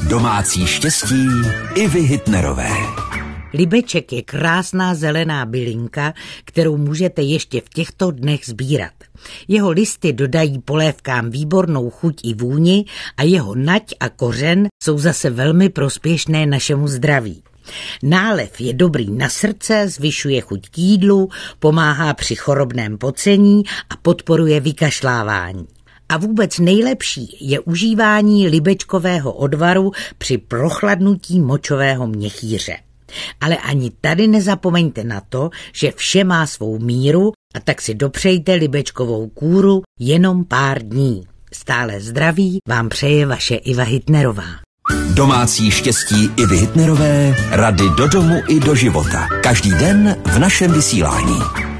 Domácí štěstí Ivy Hitnerové. Libeček je krásná zelená bylinka, kterou můžete ještě v těchto dnech sbírat. Jeho listy dodají polévkám výbornou chuť i vůni a jeho nať a kořen jsou zase velmi prospěšné našemu zdraví. Nálev je dobrý na srdce, zvyšuje chuť k jídlu, pomáhá při chorobném pocení a podporuje vykašlávání. A vůbec nejlepší je užívání libečkového odvaru při prochladnutí močového měchýře. Ale ani tady nezapomeňte na to, že vše má svou míru, a tak si dopřejte libečkovou kůru jenom pár dní. Stále zdraví vám přeje vaše Iva Hitnerová. Domácí štěstí Ivy Hitnerové, rady do domu i do života. Každý den v našem vysílání.